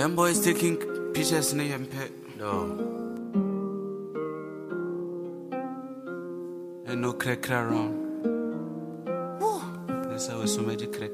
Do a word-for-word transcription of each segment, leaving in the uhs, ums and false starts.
Them boys taking pictures in the M P. No. And no crack around. That's how so much crack.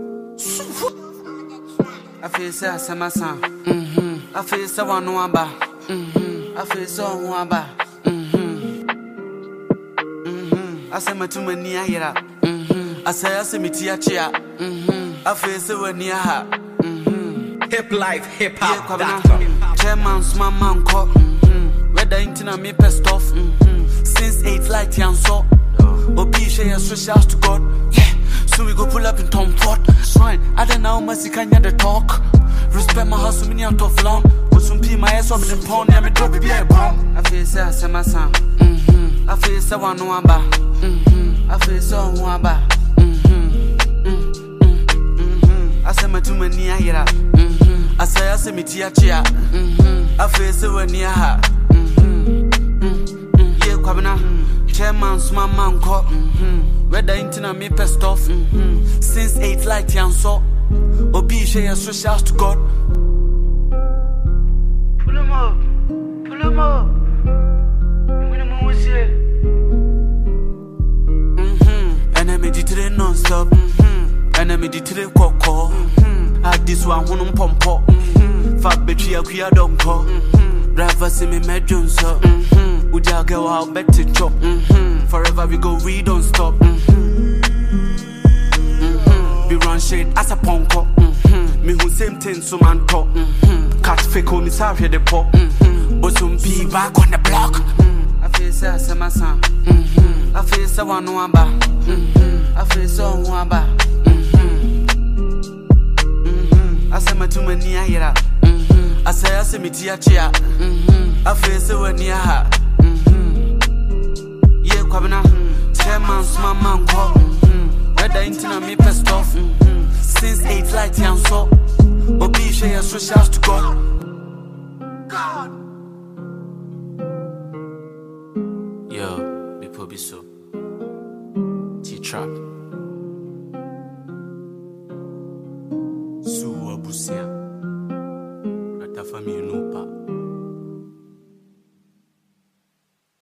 I feel so samasa. Mhm. I feel so one wamba. Mhm. I feel so wamba. Mhm. Mhm. I say my too many ayera. Mhm. I say I say me tia chia. Mhm. I feel so when ya ha. Hip life, hip hop. Yeah, Chairman's my man call. Mm-hmm. Whether internet me pest off. Mm-hmm. Since eight light and so. Obi share social to God. Yeah, so we go pull up in Tom Ford. Swine, I don't know much you can hear the talk. Respect my house, many out of long. But some people my ass up in pawn, yeah, me drop it be a bomb. I feel so, I say my son. Mm-hmm. I feel so one no aba. Mm-hmm. I feel so one aba. I say my too many ayera. I say I say me tia chia. I feel so when you ha. Yeah, kwabena. Chairman's my man call. Whether internet me pest off. Since eight light and so. Obi share social to God. Pull him up, pull him up. When I'm always here. And I meditate non-stop. And I meditate coco. At this one, one pompo. Fat betray a queer don't call. Driver see me medun so. Uja go out better chop. Forever we go, we don't stop. Be run shade as a ponko. Me who same thing so man talk. Cat fake on me sorry the pop. But some be back on the block. I feel so as my son. I feel so one no aba. I feel so one aba. I say my too many ayera. I say I say me tia chia. I feel so when you ha. Yeah, kwabena. Chairman's my man call. Whether internet me pest off. Since eight light and so. Obi share social to God. God. Yo, people be so. T-Trap. Su abusia. Rata famille nous pas.